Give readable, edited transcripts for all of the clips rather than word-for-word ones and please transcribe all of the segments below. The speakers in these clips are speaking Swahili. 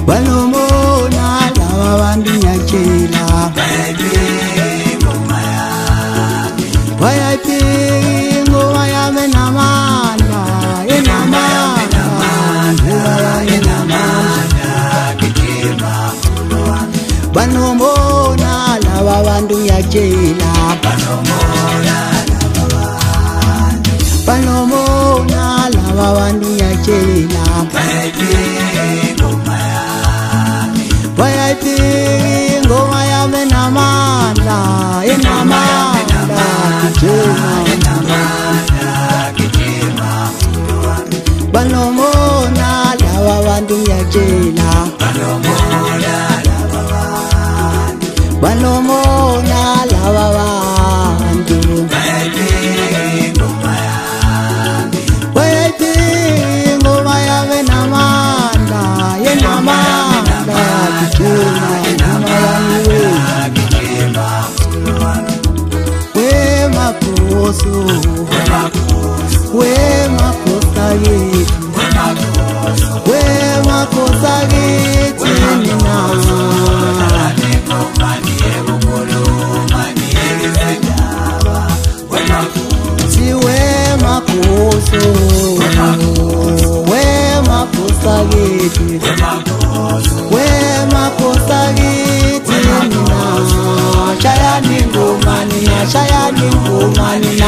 balomona laba bantu ngiyatshela bayayiphi ngoma yami enamandla balomona laba bantu ngiyatshela balomona laba bantu ngiyatshela bayayiphi ngoma yami enamandla balomona laba bantu ngiyatshela balomona laba bantu bayayiphi ngoma yami enamandla Wemakosa kithi nina shayani ngoma nina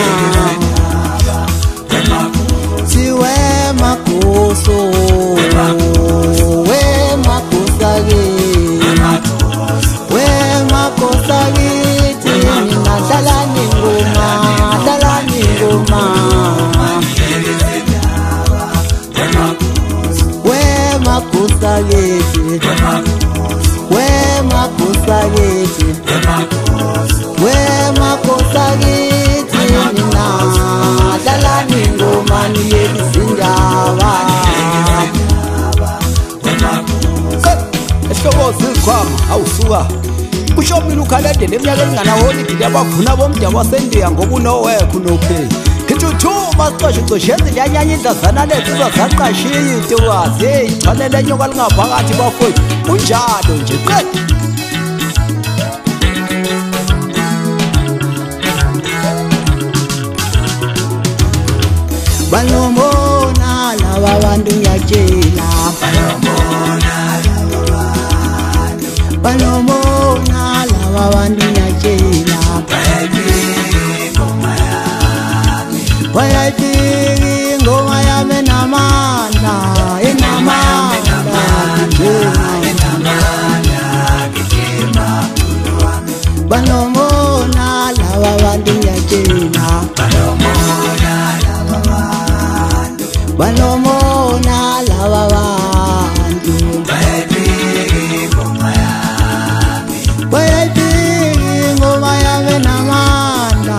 Wemakoso kithi nina dlalani ngoma Wemakosa kithi nina dlalani ngoma niyezindaba Ehlobo zikhwama awusuka ushomile ukhalade leminyaka enganaholi ndiyabavuna bomda wasendiya ngobunowekho nopheli ngithuthuma sicoshe liyanyanya indlazana lezizwa zaqashiye ntokazi hey chanele nyoka lingaphakathi bafowethu unjalo nje qede balomona laba bantu ngiyatshela balomona laba bantu ngiyatshela bayayiphi ngoma yami enamandla balomona laba bantu ngiyatshela balomona laba bantu bayayiphi ngoma yami enamandla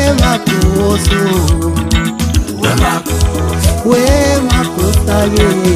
Wemakosa kithi